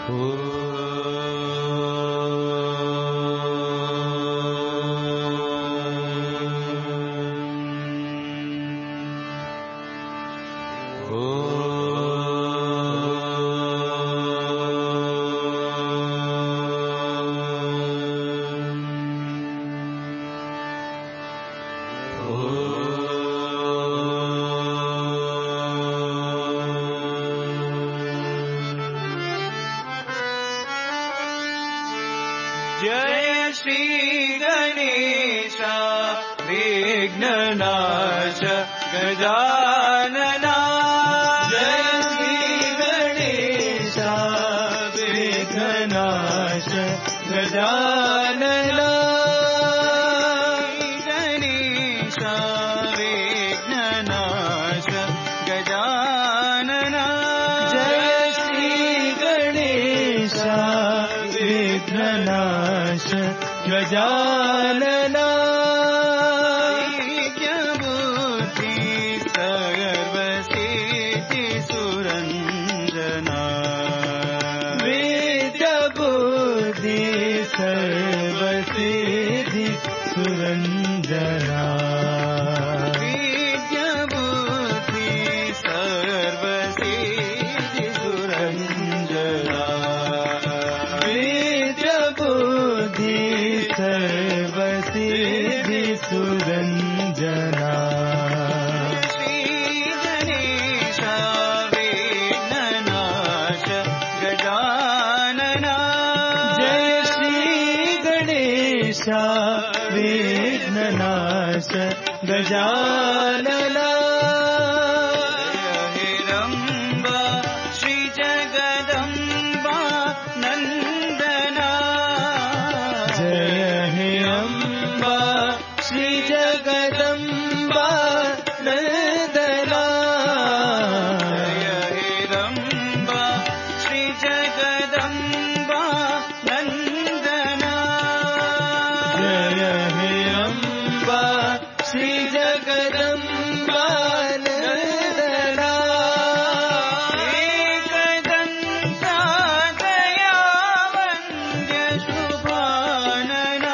जय श्री गणेश विघ्ननाश गजानना जय श्री गणेश विघ्ननाश गजानना गणेश विघ्ननाश गजानना जय श्री गणेश विघ्ननाश गजानना बुद्धि सर्वसिद्धि सुरञ्जना विद्या बुद्धि सर्वसिद्धि सुरञ्जना विद्या बुद्धि सर्वसिद्धि सुरञ्जना सर्वसिद्धि सुरञ्जना श्री गणेश विघ्ननाश गजानना जय श्री गणेश विघ्ननाश गजानना हिरम्बा श्री जगदम्बा नन्दना जय अम्बा श्री जगदम्बा नन्दना जय हिरम्बा श्री जगदम्बा नन्दना जय हिरम्बा श्री जगदम्बा नन्दना एकदन्ता दयावन्द्य शुभानना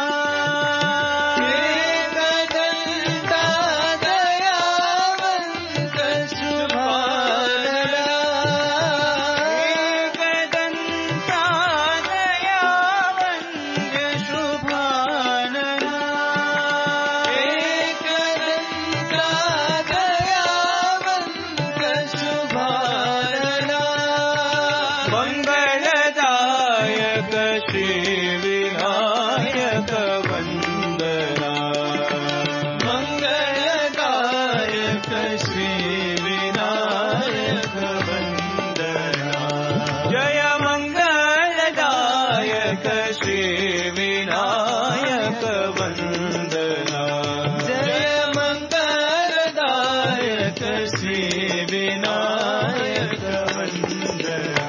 मंगलदायक श्री विनायक वंदना मंगलदायक श्री विनायक वंदना जय मंगलदायक श्री विनायक वंदना जय मंगलदायक श्री विनायक वंदना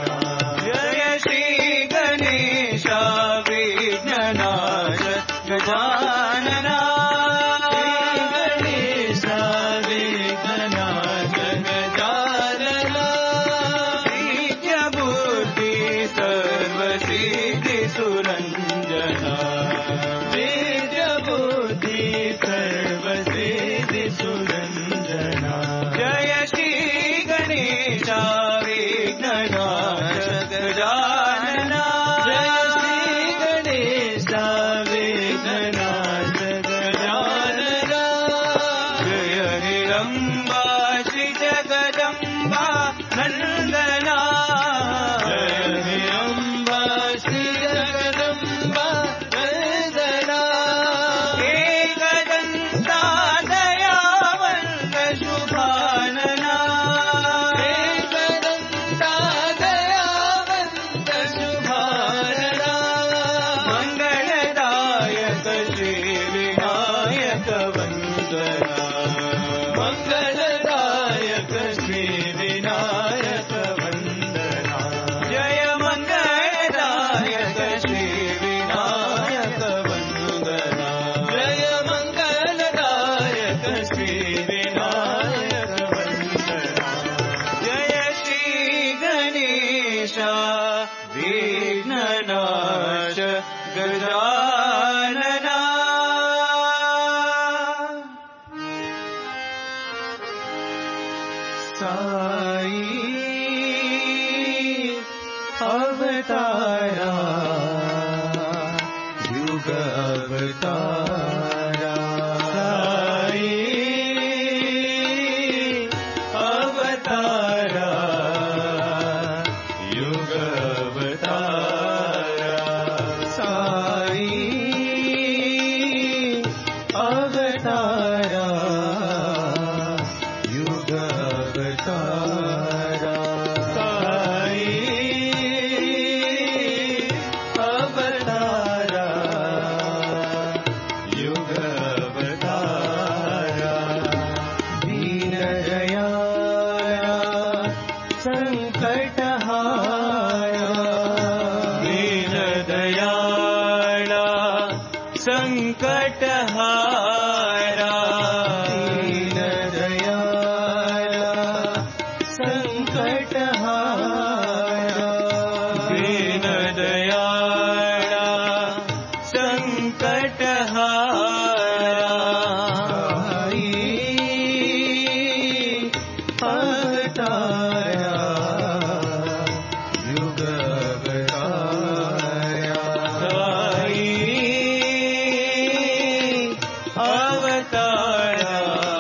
गणेश विघ्ननाश गजानना गणेश विघ्ननाश गजानना विद्या बुद्धि सर्वसिद्धि सुरञ्जना विद्या बुद्धि सर्वसिद्धि सुरञ्जना जय श्री गणेश विघ्ननाश गजानना जय श्री गणेश विघ्ननाश गजानना जय हिरम्बा श्री जगदम्बा नन्दना जय हिरम्बा श्री जगदम्बा नन्दना एकदन्ता दयावन्त शुभानना एकदन्ता दयावन्त शुभानना मंगलदायक श्री विनायक वंदना मंगलदायक श्री विनायक वंदना विघ्ननाश गजानना साई अवतारा युग अवतारा साई अवतारा युग अवतारा साई अवतारा युग अवतारा साई अवतारा युग अवतारा दीन दयाला संकटहारा दीन दयाला संकटहारा दीन दयाला संकटहारा दीन दयाला संकटहारा साई अवतारा युग अवतारा साई अवतारा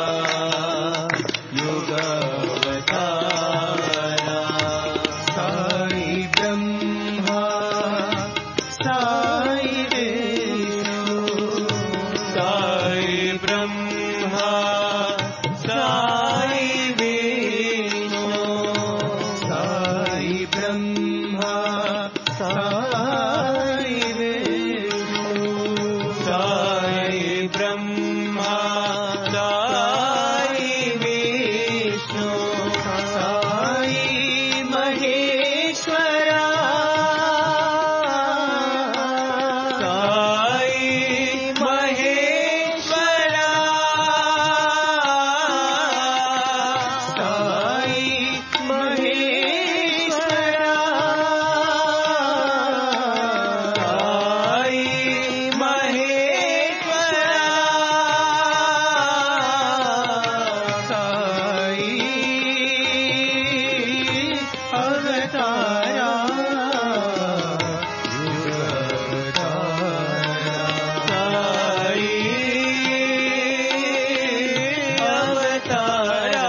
युग अवतारा साई ब्रह्मा साई विष्णु साई ब्रह्मा साई विष्णु साई ब्रह्मा साई विष्णु साई ब्रह्मा साई विष्णु साई महेश्वरा साई महेश्वरा साई महेश्वरा साई महेश्वरा साई अवतारा युग अवतारा साई अवतारा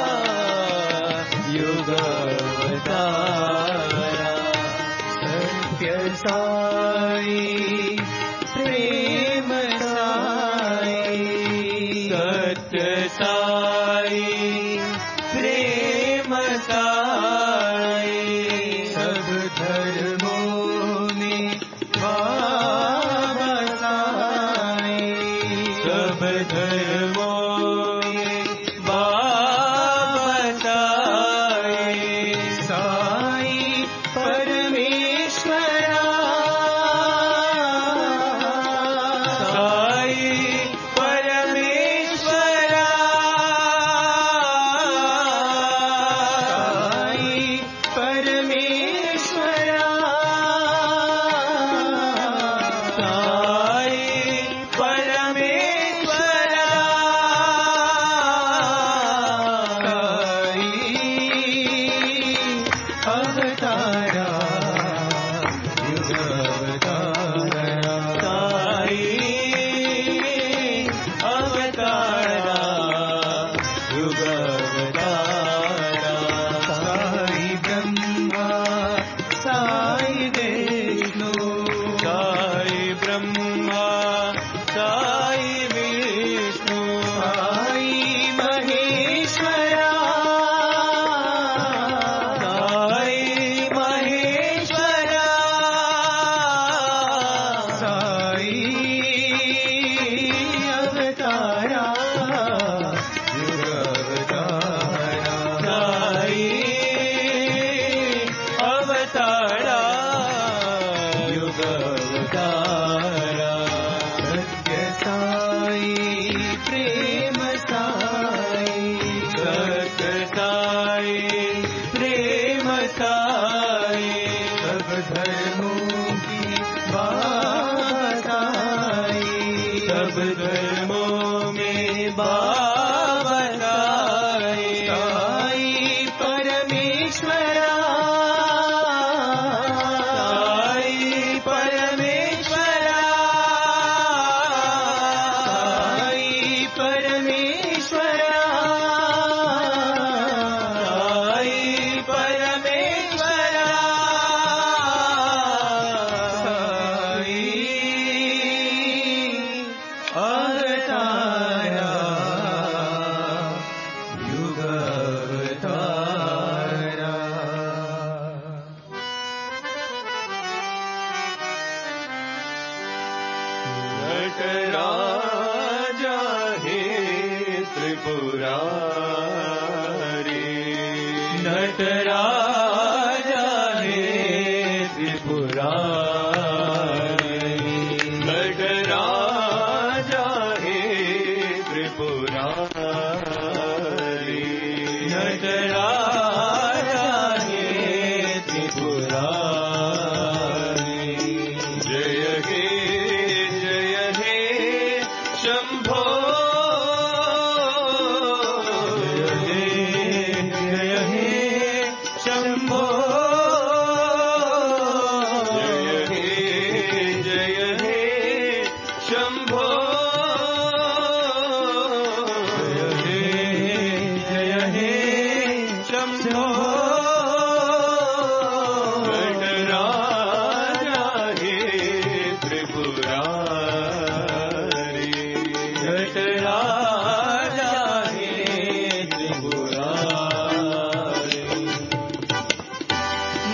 युग अवतारा सत्य साई प्रेम साई सत्य साई प्रेम साई सब धर्मों में बाबा साई सब धर्मों में बाबा साई साई परमेश्वरा साई परमेश्वरा साई परमेश्वरा साई परमेश्वरा साई अवतारा युग अवतारा साई अवतारा युग अवतारा साई ब्रह्मा साई विष्णु साई ब्रह्मा साई विष्णु साई महेश्वरा साई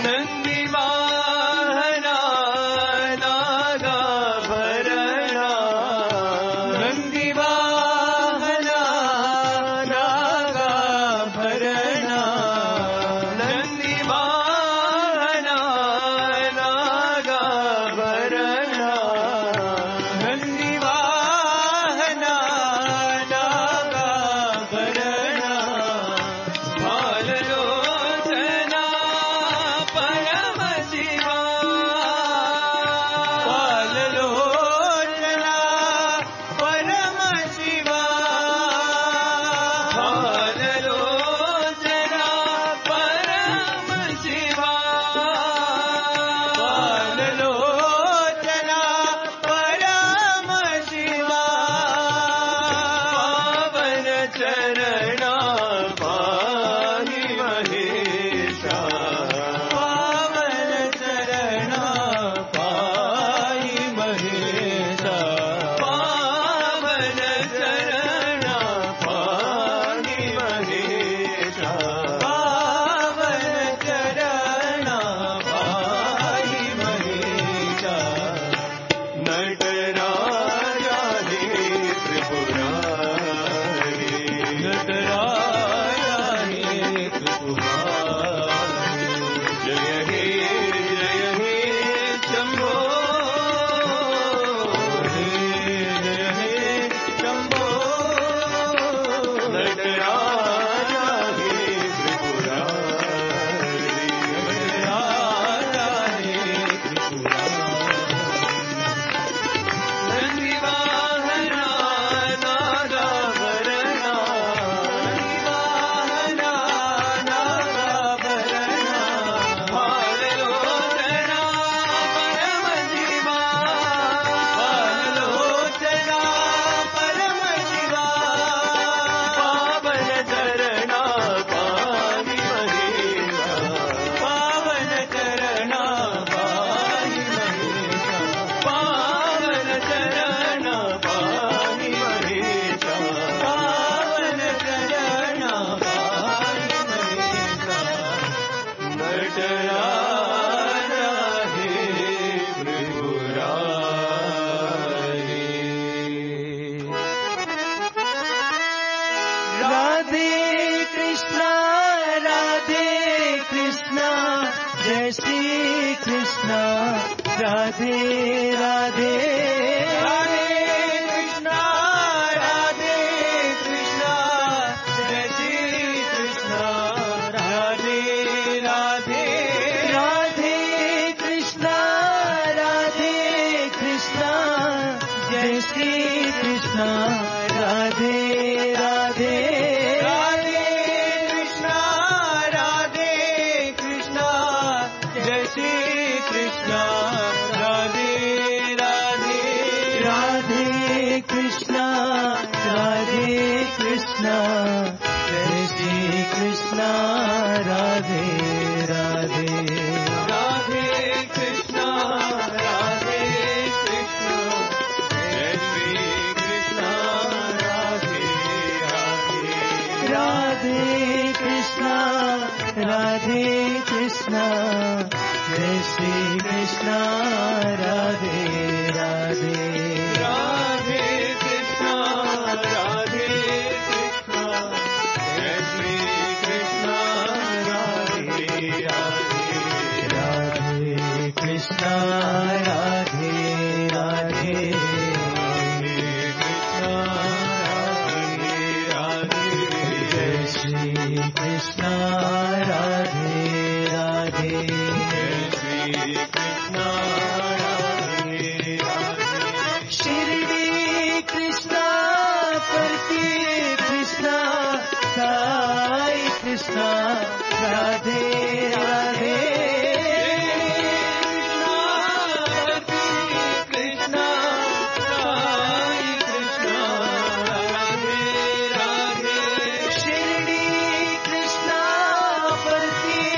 Krishna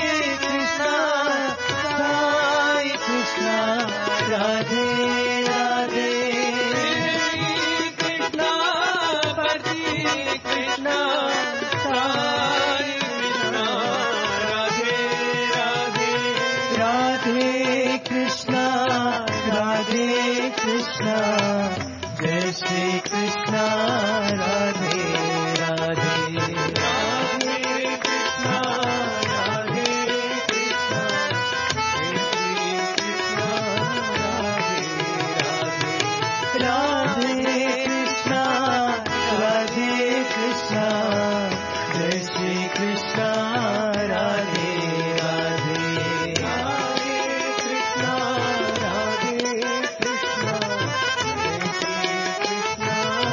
कृष्णा जय श्री कृष्णा राधे राधे राधे कृष्णा राधे कृष्णा जय श्री कृष्णा राधे राधे कृष्णा जय श्री कृष्णा राधे राधे राधे कृष्णा राधे कृष्णा जय श्री कृष्णा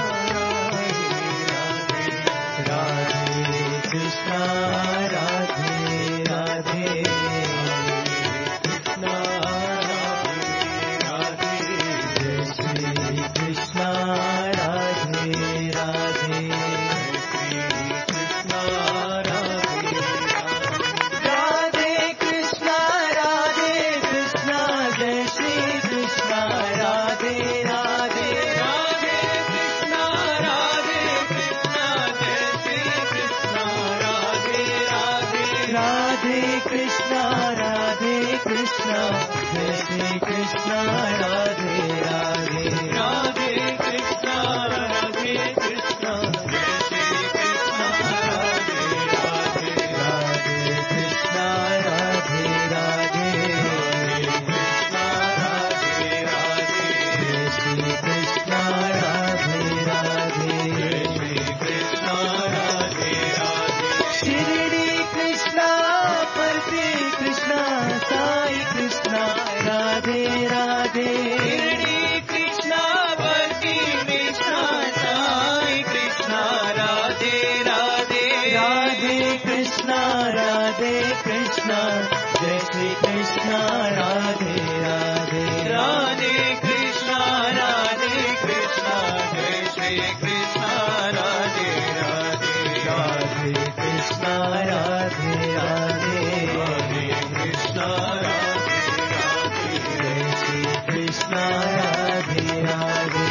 राधे कृष्णा राधे राधे कृष्णा राधे जय श्री कृष्णा राधे राधे कृष्णा राधे राधे कृष्णा जय श्री कृष्णा राधे राधे राधे कृष्णा जय श्री कृष्णा राधे राधे राधे कृष्णा जय श्री कृष्णा राधे राधे राधे कृष्णा जय श्री कृष्णा राधे राधे राधे कृष्णा राधे राधे कृष्णा राधे राधे जय श्री कृष्णा राधे राधे श्री कृष्णा राधे राधे शिरडी कृष्णा परते कृष्णा साई कृष्णा राधे राधे शिरडी कृष्णा परते कृष्णा साई कृष्णा राधे राधे राधे कृष्णा जय श्री कृष्णा राधे राधे राधे कृष्णा जय श्री कृष्णा राधे राधे राधे कृष्णा राधे राधे राधे कृष्णा राधे राधे जय श्री कृष्णा राधे राधे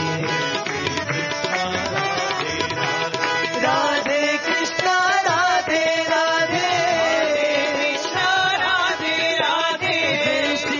राधे कृष्णा राधे राधे कृष्णा राधे राधे जय श्री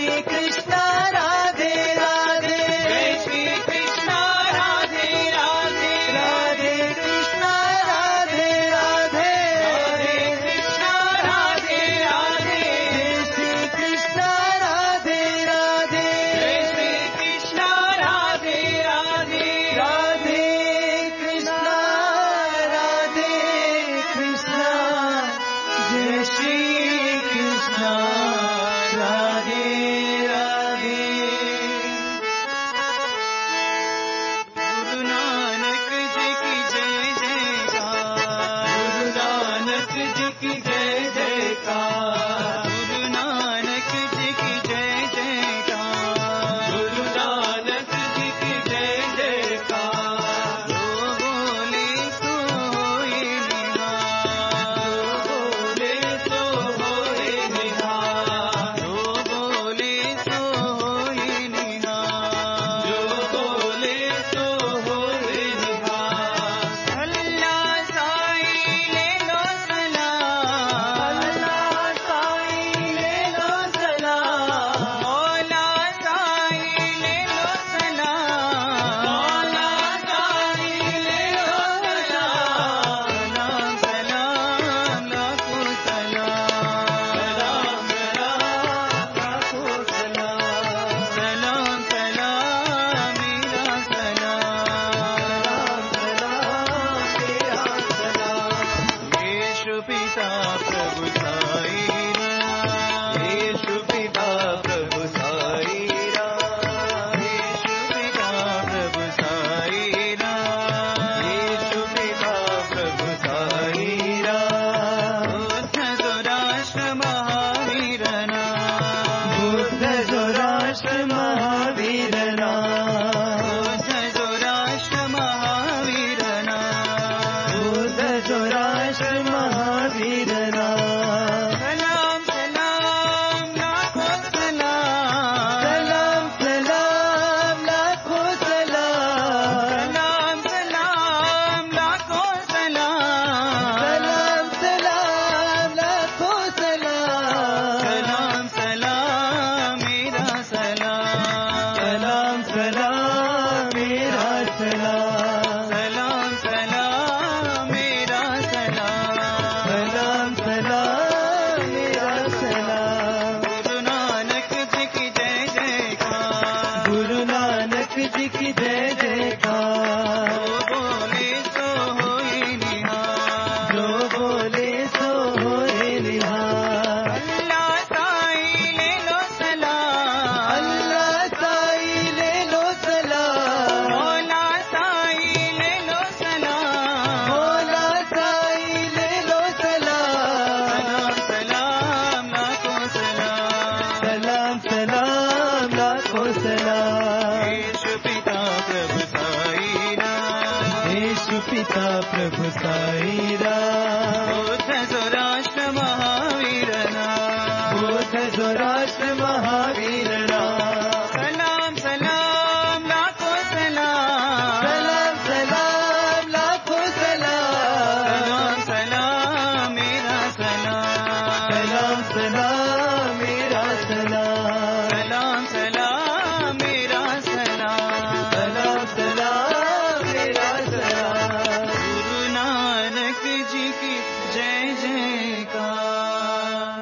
सलाम। यीशु पिता प्रभु साई राम, यीशु पिता प्रभु साई राम। बुद्ध जोराष्ट्र महावीर नाम, बुद्ध जोराष्ट्र महावीर नाम। सलाम सलाम लाखों सलाम, सलाम सलाम लाखों सलाम। सलाम सलाम मेरा सलाम, सलाम सलाम मेरा सलाम। सलाम सलाम मेरा सलाम, सलाम सलाम मेरा सलाम। गुरु नानक जी की जय जयकार।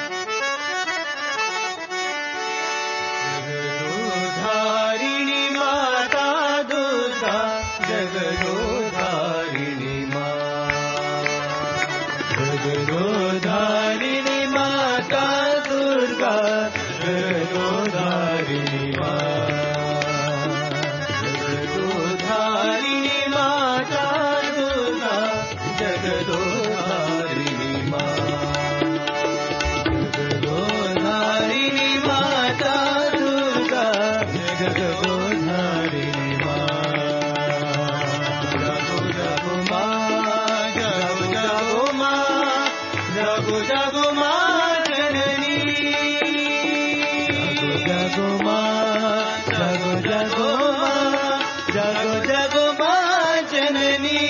जगदोधारिणी माता दुर्गा, जगदोधारिणी माँ, जगदोधारिणी माता दुर्गा, जगदोधारिणी माँ, जगदोधारिणी माता दुर्गा, जगदोधारिणी माँ, जगदोधारिणी माता दुर्गा, जगदोधारिणी माँ। जगो जगो माँ, जगो जगो माँ, जगो जगो माँ जननी। जगो माँ, जगो जगो माँ, जगो जगो माँ जननी।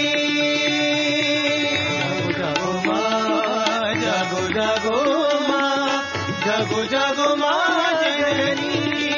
जगो माँ, जगो जगो माँ, जगो जगो माँ जननी।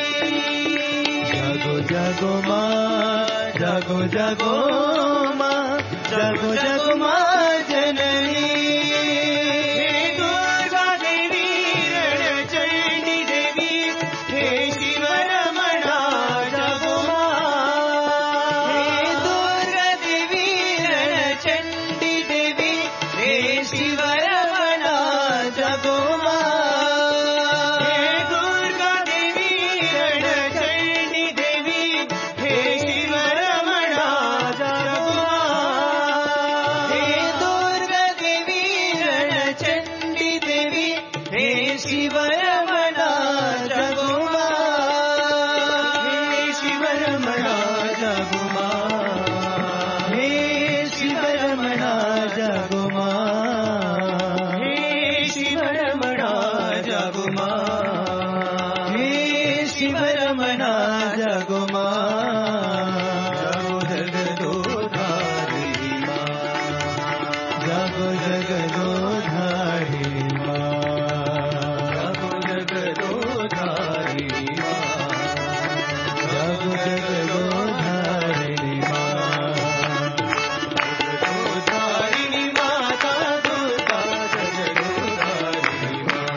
जगो जगो माँ, जगो जगो माँ, जगो जगो माँ जननी। हे दुर्गा देवी रणचंडी देवी, हे शिव रमणा जगो माँ। हे दुर्गा देवी रणचंडी देवी, हे शिव रमणा जगो माँ। हे दुर्गा देवी रणचंडी देवी, हे शिव रमणा जगो माँ। हे दुर्गा देवी रणचंडी देवी, हे शिव रमणा जगो माँ। हे शिव रमणा जगो माँ, हे शिव रमणा जगो माँ, हे शिव रमणा जगो माँ, हे शिव रमणा जगो माँ। जगो जगदोधारिणी माँ, जगो जगदोधारिणी माँ, जगो जगदोधारिणी माँ, जगदोधारिणी माता दुर्गा, जगदोधारिणी माँ,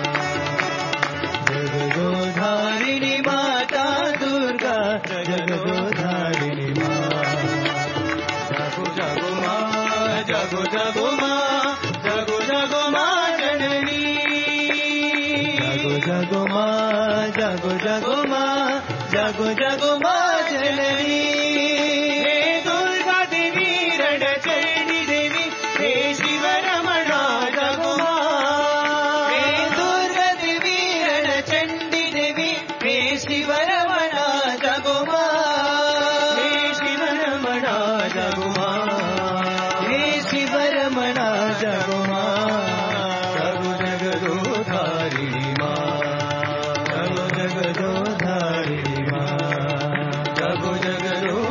जगदोधारिणी माता दुर्गा, जगदोधारिणी माँ। जगो जगो माँ, जगो जगो माँ, जगो जगो माँ जननी। जगो जगो माँ, जगो जगो माँ, जगो जगो माँ जननी। हे दुर्गा देवी रणचंडी देवी, हे शिव रमणा जगो माँ। हे दुर्गा देवी रणचंडी देवी, हे शिव रमणा जगो माँ। हे शिव रमणा जगो माँ, हे शिव रमणा जगो माँ। जगो जगदोधारिणी माँ, जगो जगदोधारिणी माँ, जगो जगदो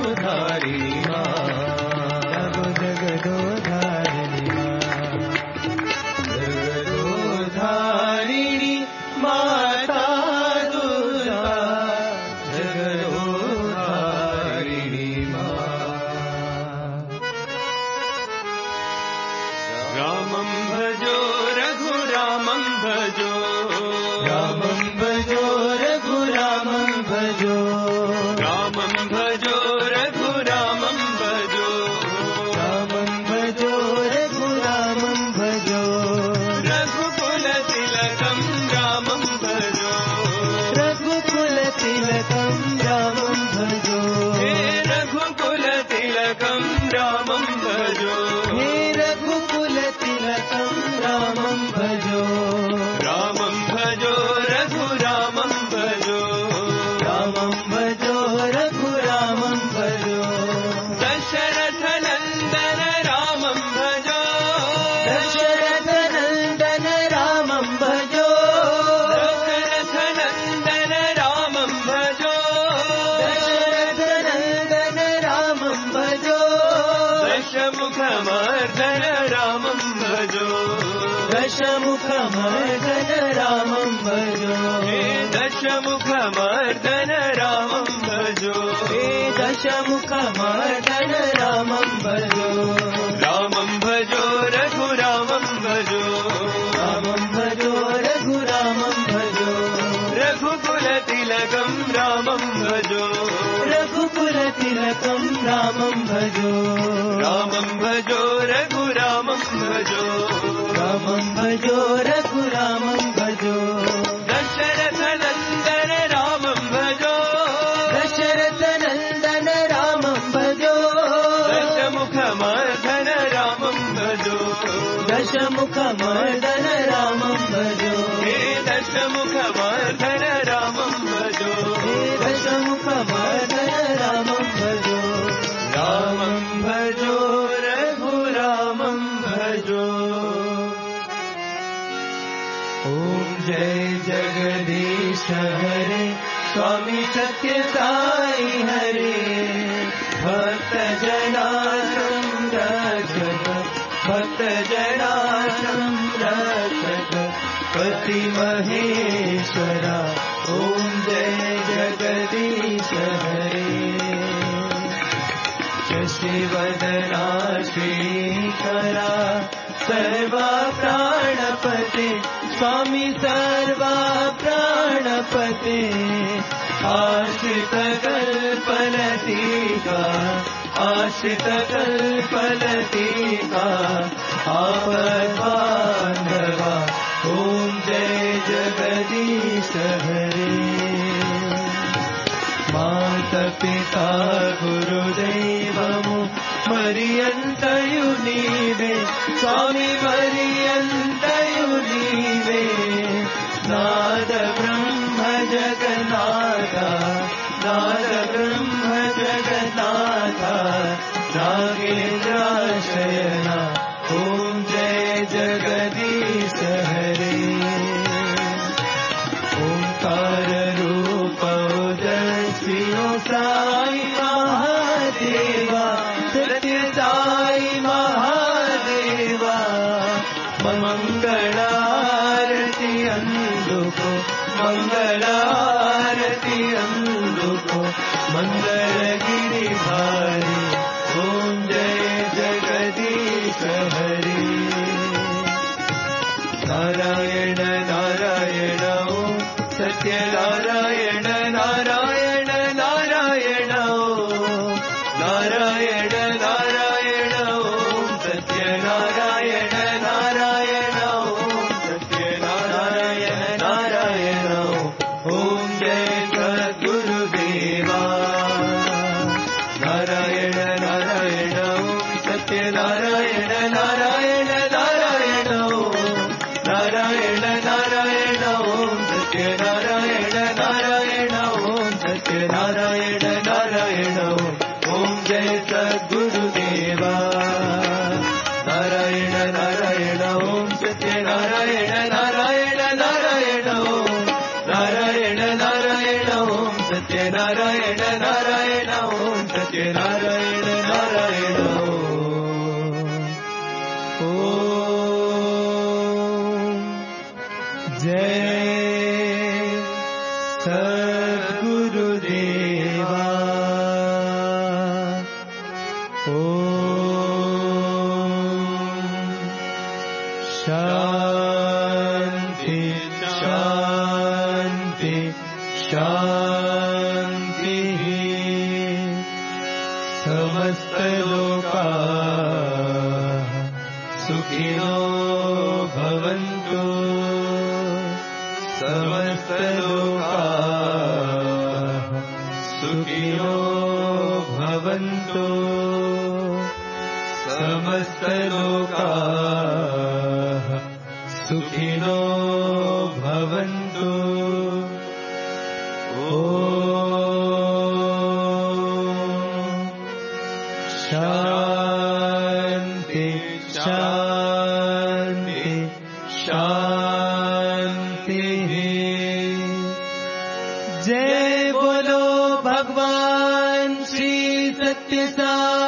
दशमुखमर्दन रामं भजो हे दशमुखमर्दन रामं भजो हे दशमुखमर्दन रामं भजो रघुरामं भजो रामं भजो रघुरामं भजो रघुकुलतिलकं रामं भजो रघुकुलतिलकं रामं भजो रघुरामं भजो रामं भजो रघुरामं भजो दशरथनन्दन रामं भजो दशरथनन्दन रामं भजो दशमुखमर्दन रामं भजो दशमुखमर्दन रामं भजो हे दशमुखमर्दन रामं भजो हे दशमुखमर्दन रामं भजो रामं भजो रघुरामं भजो ओम जय जगदीश हरे स्वामी सत्य साई हरे भक्त जनार्दन रक्षक भक्त जनार्दन रक्षक पति महेश्वरा ओम जय जगदीश हरे शशिवदना श्रीकरा सर्वा प्राणपते स्वामी सर्वा प्राणपते आश्रित कल्पलतिका आपद्बान्धवा ओम जय जगदीश हरे माता पिता गुरुदेवमु मरियन्तयु नीवे स्वामी मरियन्तयु नीवे नाद ब्रह्म जगन्नाथा नाद ब्रह्म जगन्नाथा नागेन्द्राशयना ओम जय जगदीश हरे ओंकार रूप उदय साई महादेवा सत्य साई महादेवा मंगलारती अंदुको मंगलारती अंदुको मंगलगिरि भारी ओम जय जगदीश हरे नारायण नारायण ओम सत्य नारायण नारायण नारायण ओम नारायण नारायण ओम सत्य नारायण नारायण ओम सत्य नारायण नारायण ओम जय सद्गुरुदेवा नारायण नारायण ओम सत्य नारायण नारायण नारायण ओम नारायण नारायण ओम सत्य नारायण नारायण ओम सत्य नारायण नारायण ओम जय सद्गुरुदेवा नारायण नारायण ओम सत्य नारायण नारायण नारायण ओम नारायण नारायण ओम सत्य नारायण नारायण ओम सत्य नारायण नारायण ओम जय सद्गुरुदेवा शांति शांति शांति समस्त लोकाः सुखिनो भवन्तु समस्त लोकाः सुखिनो भवन्तु समस्त लोकाः सुखिनो भवन्तु शांति शांति शांति जय बोलो भगवान श्री सत्य साई